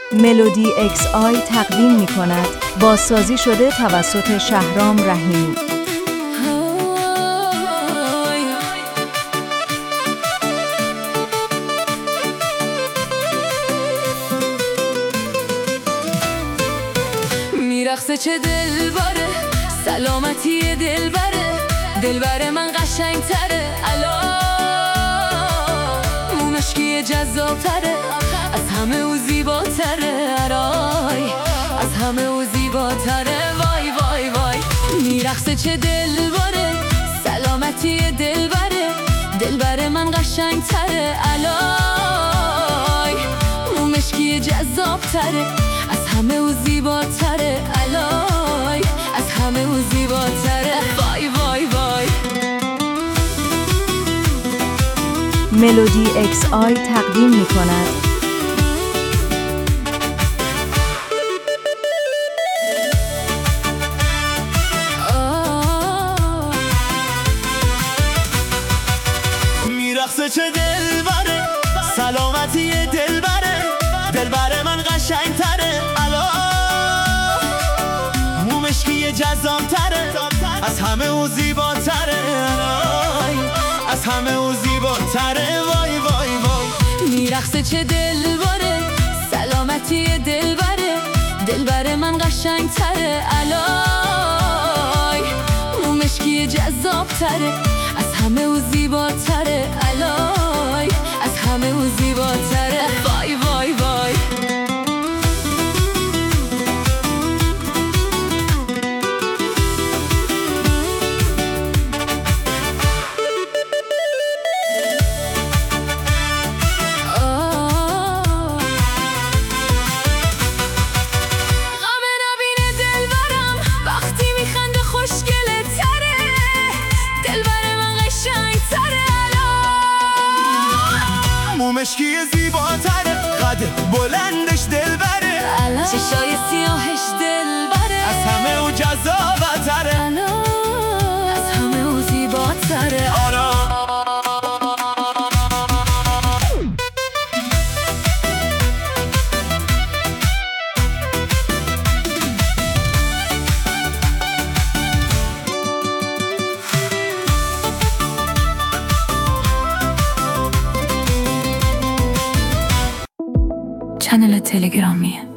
ملودی اکس آی تقدیم می کند بازسازی شده توسط شهرام رحیمی. میرقصه چه دلبره، سلامتی دلبره، دلبر من قشنگ تره، مومشکی جذاب تره، از همه او زیباتره، از همه او زیباتره، وای وای وای. میرقصه چه دلبره، سلامتی دلبره، دلبر من قشنگ تره، مومشکی جذاب تره، از همه او زیباتره، از همه او زیباتره، وای وای وای. ملودی اکس آی تقدیم می کند میرقصه چه دلبره، سلامتی دلبره، دلبر من قشنگ تره، مومشکی جذاب تره، از همه او زیباتره، از همه او زیباتره، وای وای وای. میرقصه چه دلبره، سلامتی دلبره، دلبر من قشنگ تره، مومشکی جذاب تره، از همه او زیباتره، از همه او زیباتره، وای وای وای. مومشکی زیباتره، قد بلندش دلبره، چشای سیاهش دلبره، از همه او جذابتره، از همه او زیباتره، چنل تلگرامی